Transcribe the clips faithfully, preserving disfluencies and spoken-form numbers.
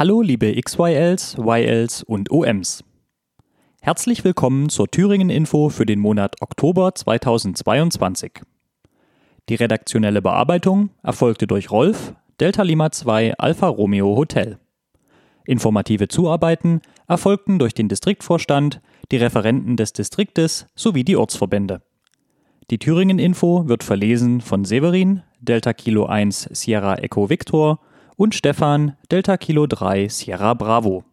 Hallo liebe X Y Ls, Y Ls und O Ms. Herzlich willkommen zur Thüringen-Info für den Monat Oktober zweitausendzweiundzwanzig. Die redaktionelle Bearbeitung erfolgte durch Rolf, Delta Lima zwei Alpha Romeo Hotel. Informative Zuarbeiten erfolgten durch den Distriktvorstand, die Referenten des Distriktes sowie die Ortsverbände. Die Thüringen-Info wird verlesen von Severin, Delta Kilo eins Sierra Echo Victor und Stefan, Delta Kilo drei Sierra Bravo.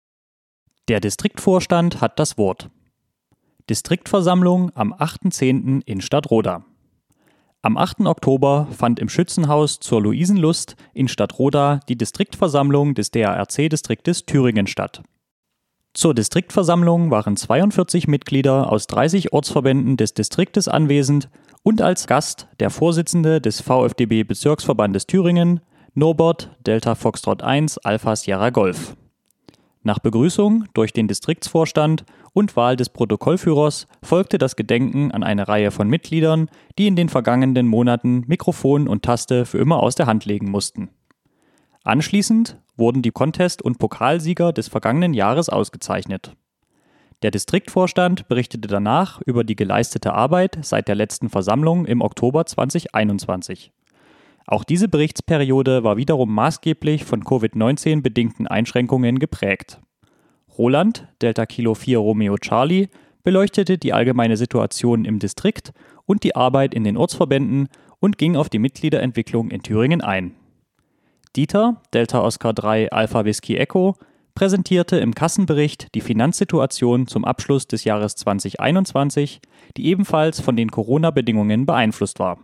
Der Distriktvorstand hat das Wort. Distriktversammlung am achten zehnten in Stadtroda. Am achten Oktober fand im Schützenhaus zur Luisenlust in Stadtroda die Distriktversammlung des D A R C-Distriktes Thüringen statt. Zur Distriktversammlung waren zweiundvierzig Mitglieder aus dreißig Ortsverbänden des Distriktes anwesend und als Gast der Vorsitzende des VfDB-Bezirksverbandes Thüringen, Norbert Delta Foxtrot eins Alpha Sierra Golf. Nach Begrüßung durch den Distriktsvorstand und Wahl des Protokollführers folgte das Gedenken an eine Reihe von Mitgliedern, die in den vergangenen Monaten Mikrofon und Taste für immer aus der Hand legen mussten. Anschließend wurden die Contest- und Pokalsieger des vergangenen Jahres ausgezeichnet. Der Distriktvorstand berichtete danach über die geleistete Arbeit seit der letzten Versammlung im Oktober zweitausendeinundzwanzig. Auch diese Berichtsperiode war wiederum maßgeblich von Covid neunzehn bedingten Einschränkungen geprägt. Roland, Delta Kilo vier Romeo Charlie, beleuchtete die allgemeine Situation im Distrikt und die Arbeit in den Ortsverbänden und ging auf die Mitgliederentwicklung in Thüringen ein. Dieter, Delta Oscar drei Alpha Whisky Echo, präsentierte im Kassenbericht die Finanzsituation zum Abschluss des Jahres zweitausendeinundzwanzig, die ebenfalls von den Corona-Bedingungen beeinflusst war.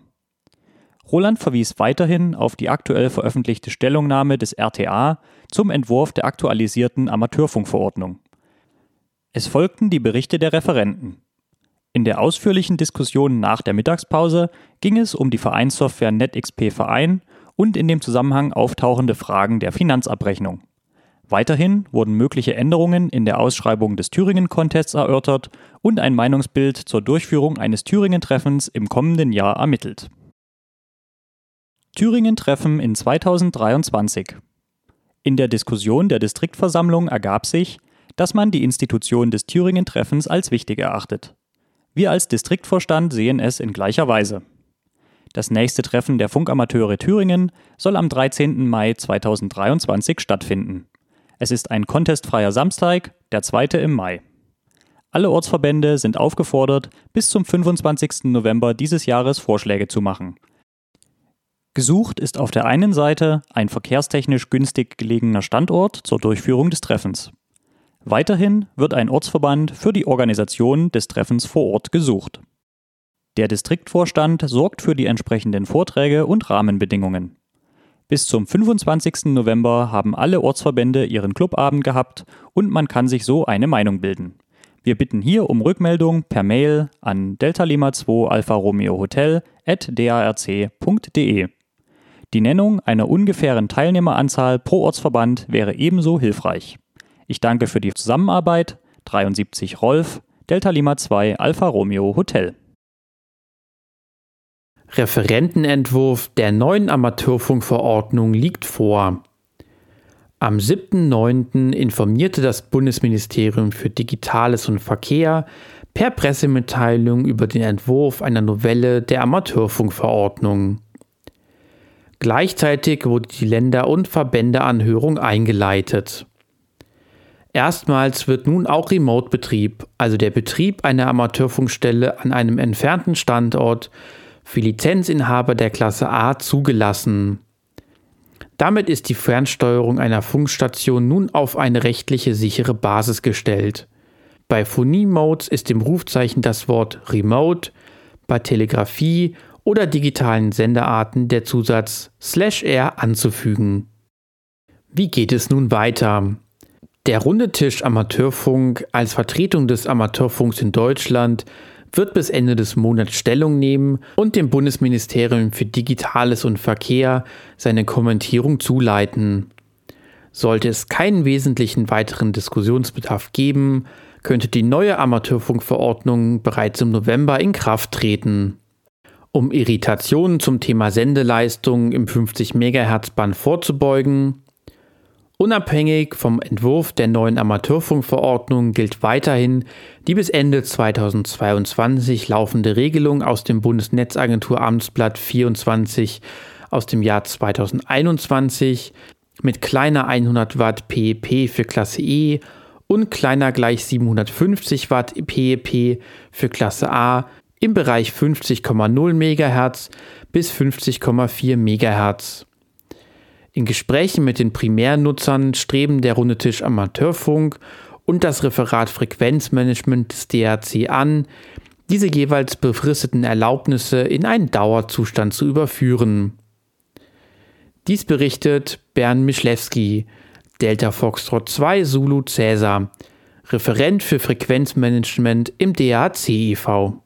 Roland verwies weiterhin auf die aktuell veröffentlichte Stellungnahme des R T A zum Entwurf der aktualisierten Amateurfunkverordnung. Es folgten die Berichte der Referenten. In der ausführlichen Diskussion nach der Mittagspause ging es um die Vereinssoftware NetXP Verein und in dem Zusammenhang auftauchende Fragen der Finanzabrechnung. Weiterhin wurden mögliche Änderungen in der Ausschreibung des Thüringen-Contests erörtert und ein Meinungsbild zur Durchführung eines Thüringen-Treffens im kommenden Jahr ermittelt. Thüringen-Treffen in zweitausenddreiundzwanzig. In der Diskussion der Distriktversammlung ergab sich, dass man die Institution des Thüringen-Treffens als wichtig erachtet. Wir als Distriktvorstand sehen es in gleicher Weise. Das nächste Treffen der Funkamateure Thüringen soll am dreizehnten Mai zweitausenddreiundzwanzig stattfinden. Es ist ein contestfreier Samstag, der zweite im Mai. Alle Ortsverbände sind aufgefordert, bis zum fünfundzwanzigsten November dieses Jahres Vorschläge zu machen. Gesucht ist auf der einen Seite ein verkehrstechnisch günstig gelegener Standort zur Durchführung des Treffens. Weiterhin wird ein Ortsverband für die Organisation des Treffens vor Ort gesucht. Der Distriktvorstand sorgt für die entsprechenden Vorträge und Rahmenbedingungen. Bis zum fünfundzwanzigsten November haben alle Ortsverbände ihren Clubabend gehabt und man kann sich so eine Meinung bilden. Wir bitten hier um Rückmeldung per Mail an Delta Lima zwei Alpha Romeo Hotel at d a r c punkt d e. Die Nennung einer ungefähren Teilnehmeranzahl pro Ortsverband wäre ebenso hilfreich. Ich danke für die Zusammenarbeit. dreiundsiebzig Rolf, Delta Lima zwei Alpha Romeo Hotel. Referentenentwurf der neuen Amateurfunkverordnung liegt vor. Am siebten neunten informierte das Bundesministerium für Digitales und Verkehr per Pressemitteilung über den Entwurf einer Novelle der Amateurfunkverordnung. Gleichzeitig wurde die Länder- und Verbändeanhörung eingeleitet. Erstmals wird nun auch Remote-Betrieb, also der Betrieb einer Amateurfunkstelle an einem entfernten Standort, für Lizenzinhaber der Klasse A zugelassen. Damit ist die Fernsteuerung einer Funkstation nun auf eine rechtliche sichere Basis gestellt. Bei Phonie-Modes ist dem Rufzeichen das Wort Remote, bei Telegrafie oder digitalen Sendearten der Zusatz slash R anzufügen. Wie geht es nun weiter? Der Runde Tisch Amateurfunk als Vertretung des Amateurfunks in Deutschland wird bis Ende des Monats Stellung nehmen und dem Bundesministerium für Digitales und Verkehr seine Kommentierung zuleiten. Sollte es keinen wesentlichen weiteren Diskussionsbedarf geben, könnte die neue Amateurfunkverordnung bereits im November in Kraft treten. Um Irritationen zum Thema Sendeleistung im fünfzig Megahertz Band vorzubeugen Unabhängig vom Entwurf der neuen Amateurfunkverordnung gilt weiterhin die bis Ende zweitausendzweiundzwanzig laufende Regelung aus dem Bundesnetzagentur-Amtsblatt vierundzwanzig aus dem Jahr zweitausendeinundzwanzig mit kleiner hundert Watt P E P für Klasse E und kleiner gleich siebenhundertfünfzig Watt P E P für Klasse A im Bereich fünfzig Komma null Megahertz bis fünfzig Komma vier Megahertz. In Gesprächen mit den Primärnutzern streben der Runde Tisch Amateurfunk und das Referat Frequenzmanagement des D A C an, diese jeweils befristeten Erlaubnisse in einen Dauerzustand zu überführen. Dies berichtet Bernd Mischlewski, Delta Foxtrot zwei Zulu Cäsar, Referent für Frequenzmanagement im D A C e V.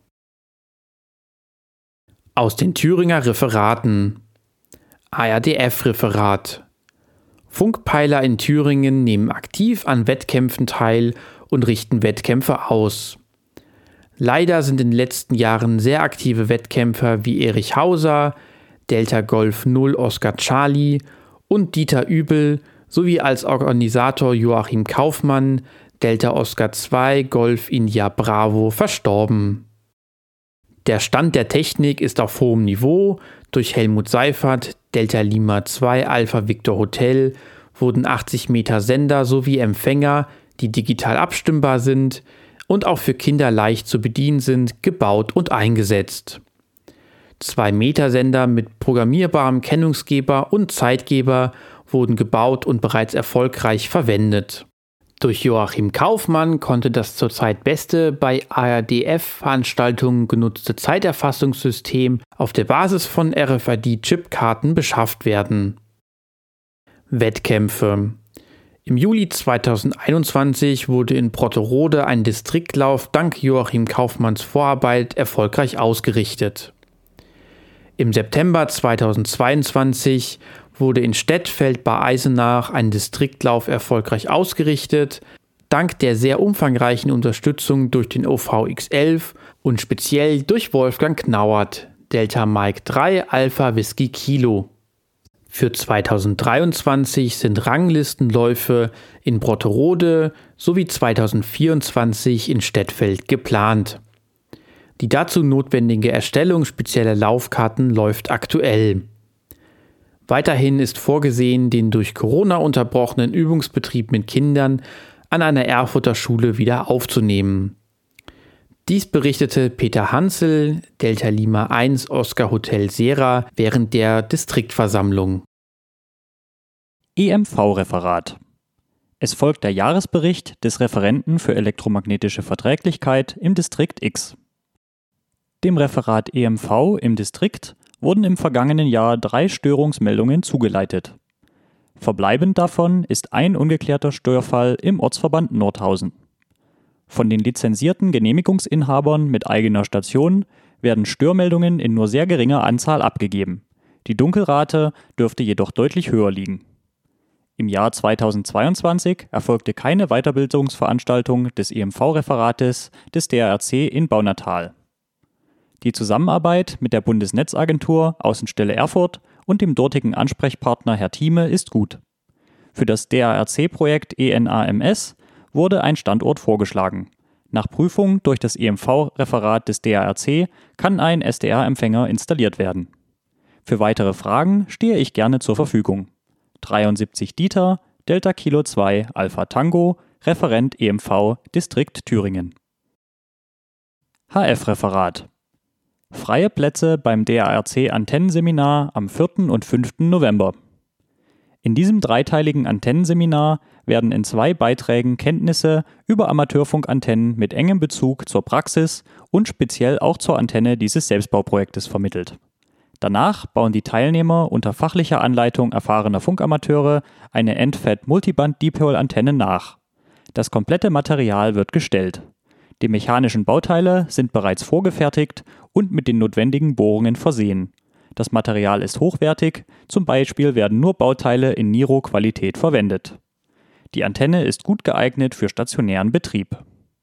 Aus den Thüringer Referaten. A R D F-Referat. Funkpeiler in Thüringen nehmen aktiv an Wettkämpfen teil und richten Wettkämpfe aus. Leider sind in den letzten Jahren sehr aktive Wettkämpfer wie Erich Hauser, Delta Golf null Oscar Charlie und Dieter Übel sowie als Organisator Joachim Kaufmann, Delta Oscar zwei Golf India Bravo, verstorben. Der Stand der Technik ist auf hohem Niveau. Durch Helmut Seifert, Delta Lima zwei Alpha Victor Hotel, wurden achtzig Meter Sender sowie Empfänger, die digital abstimmbar sind und auch für Kinder leicht zu bedienen sind, gebaut und eingesetzt. zwei Meter Sender mit programmierbarem Kennungsgeber und Zeitgeber wurden gebaut und bereits erfolgreich verwendet. Durch Joachim Kaufmann konnte das zurzeit beste bei A R D F-Veranstaltungen genutzte Zeiterfassungssystem auf der Basis von R F I D-Chipkarten beschafft werden. Wettkämpfe. Im Juli zweitausendeinundzwanzig wurde in Brotterode ein Distriktlauf dank Joachim Kaufmanns Vorarbeit erfolgreich ausgerichtet. Im September zweitausendzweiundzwanzig wurde in Stettfeld bei Eisenach ein Distriktlauf erfolgreich ausgerichtet, dank der sehr umfangreichen Unterstützung durch den O V X elf und speziell durch Wolfgang Knauert, Delta Mike drei Alpha Whisky Kilo. Für zweitausenddreiundzwanzig sind Ranglistenläufe in Brotterode sowie zweitausendvierundzwanzig in Stettfeld geplant. Die dazu notwendige Erstellung spezieller Laufkarten läuft aktuell. Weiterhin ist vorgesehen, den durch Corona unterbrochenen Übungsbetrieb mit Kindern an einer Erfurter Schule wieder aufzunehmen. Dies berichtete Peter Hansel, Delta Lima eins Oscar Hotel Sera, während der Distriktversammlung. E M V-Referat. Es folgt der Jahresbericht des Referenten für elektromagnetische Verträglichkeit im Distrikt X. Dem Referat E M V im Distrikt wurden im vergangenen Jahr drei Störungsmeldungen zugeleitet. Verbleibend davon ist ein ungeklärter Störfall im Ortsverband Nordhausen. Von den lizenzierten Genehmigungsinhabern mit eigener Station werden Störmeldungen in nur sehr geringer Anzahl abgegeben. Die Dunkelrate dürfte jedoch deutlich höher liegen. Im Jahr zweitausendzweiundzwanzig erfolgte keine Weiterbildungsveranstaltung des E M V-Referates des D A R C in Baunatal. Die Zusammenarbeit mit der Bundesnetzagentur Außenstelle Erfurt und dem dortigen Ansprechpartner Herr Thieme ist gut. Für das D A R C-Projekt E N A M S wurde ein Standort vorgeschlagen. Nach Prüfung durch das E M V-Referat des D A R C kann ein S D R-Empfänger installiert werden. Für weitere Fragen stehe ich gerne zur Verfügung. dreiundsiebzig Dieter, Delta Kilo zwei Alpha Tango, Referent E M V, Distrikt Thüringen. H F-Referat. Freie Plätze beim D A R C-Antennenseminar am vierten und fünften November. In diesem dreiteiligen Antennenseminar werden in zwei Beiträgen Kenntnisse über Amateurfunkantennen mit engem Bezug zur Praxis und speziell auch zur Antenne dieses Selbstbauprojektes vermittelt. Danach bauen die Teilnehmer unter fachlicher Anleitung erfahrener Funkamateure eine End-Fed-Multiband-Dipole-Antenne nach. Das komplette Material wird gestellt. Die mechanischen Bauteile sind bereits vorgefertigt und mit den notwendigen Bohrungen versehen. Das Material ist hochwertig, zum Beispiel werden nur Bauteile in Niro-Qualität verwendet. Die Antenne ist gut geeignet für stationären Betrieb.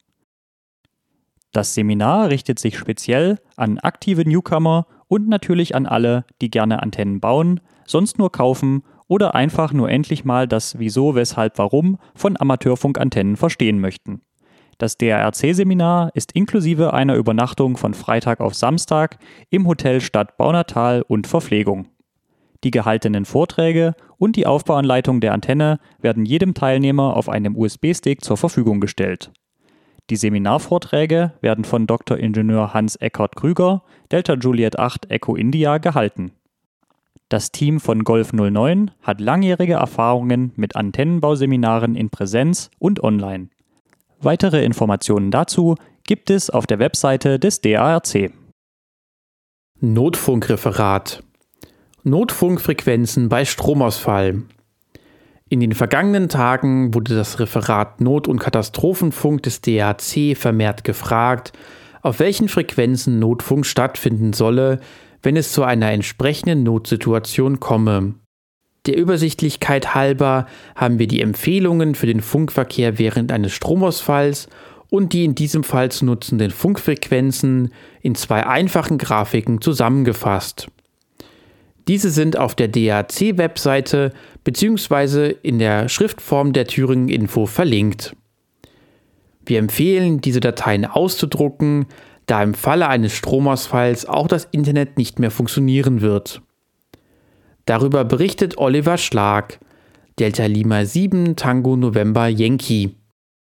Das Seminar richtet sich speziell an aktive Newcomer und natürlich an alle, die gerne Antennen bauen, sonst nur kaufen oder einfach nur endlich mal das Wieso, Weshalb, Warum von Amateurfunkantennen verstehen möchten. Das D A R C-Seminar ist inklusive einer Übernachtung von Freitag auf Samstag im Hotel Stadt Baunatal und Verpflegung. Die gehaltenen Vorträge und die Aufbauanleitung der Antenne werden jedem Teilnehmer auf einem U S B-Stick zur Verfügung gestellt. Die Seminarvorträge werden von Doktor Ingenieur Hans Eckert Krüger, Delta Juliet acht Echo India, gehalten. Das Team von Golf null neun hat langjährige Erfahrungen mit Antennenbauseminaren in Präsenz und online. Weitere Informationen dazu gibt es auf der Webseite des D A R C. Notfunkreferat. Notfunkfrequenzen bei Stromausfall. In den vergangenen Tagen wurde das Referat Not- und Katastrophenfunk des D A R C vermehrt gefragt, auf welchen Frequenzen Notfunk stattfinden solle, wenn es zu einer entsprechenden Notsituation komme. Der Übersichtlichkeit halber haben wir die Empfehlungen für den Funkverkehr während eines Stromausfalls und die in diesem Fall zu nutzenden Funkfrequenzen in zwei einfachen Grafiken zusammengefasst. Diese sind auf der D A R C-Webseite bzw. in der Schriftform der Thüringen Info verlinkt. Wir empfehlen, diese Dateien auszudrucken, da im Falle eines Stromausfalls auch das Internet nicht mehr funktionieren wird. Darüber berichtet Oliver Schlag, Delta Lima sieben Tango November Yankee.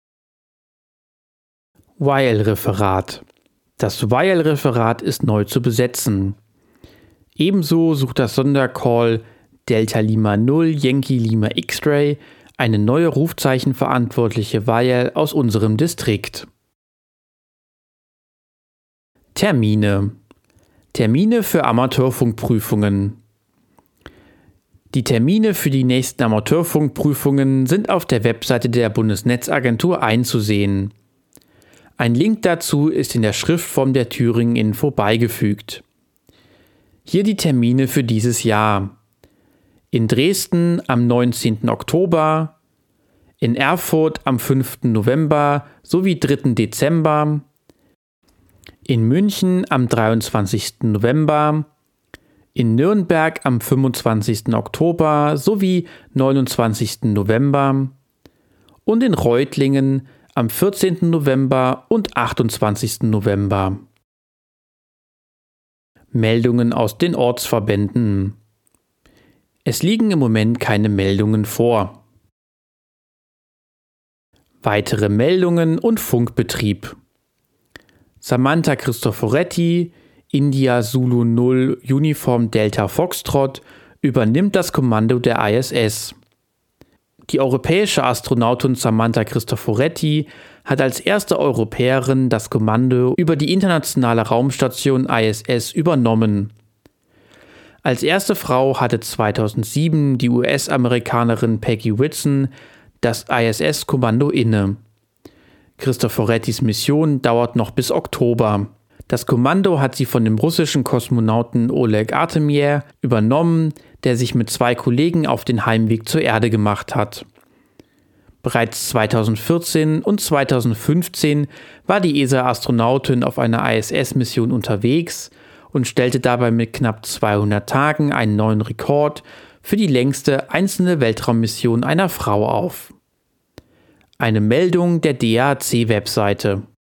Y L-Referat. Das Y L-Referat ist neu zu besetzen. Ebenso sucht das Sondercall Delta Lima null Yankee Lima X-Ray eine neue rufzeichenverantwortliche Y L aus unserem Distrikt. Termine. Termine für Amateurfunkprüfungen. Die Termine für die nächsten Amateurfunkprüfungen sind auf der Webseite der Bundesnetzagentur einzusehen. Ein Link dazu ist in der Schriftform der Thüringen Info beigefügt. Hier die Termine für dieses Jahr. In Dresden am neunzehnten Oktober, in Erfurt am fünften November sowie dritten Dezember, in München am dreiundzwanzigsten November, in Nürnberg am fünfundzwanzigsten Oktober sowie neunundzwanzigsten November und in Reutlingen am vierzehnten November und achtundzwanzigsten November. Meldungen aus den Ortsverbänden. Es liegen im Moment keine Meldungen vor. Weitere Meldungen und Funkbetrieb. Samantha Cristoforetti, India Zulu null Uniform Delta Foxtrot, übernimmt das Kommando der I S S. Die europäische Astronautin Samantha Cristoforetti hat als erste Europäerin das Kommando über die internationale Raumstation I S S übernommen. Als erste Frau hatte zweitausendsieben die U S-Amerikanerin Peggy Whitson das I S S-Kommando inne. Cristoforettis Mission dauert noch bis Oktober. Das Kommando hat sie von dem russischen Kosmonauten Oleg Artemjew übernommen, der sich mit zwei Kollegen auf den Heimweg zur Erde gemacht hat. Bereits zweitausendvierzehn und zweitausendfünfzehn war die E S A-Astronautin auf einer I S S-Mission unterwegs und stellte dabei mit knapp zweihundert Tagen einen neuen Rekord für die längste einzelne Weltraummission einer Frau auf. Eine Meldung der D A R C-Webseite.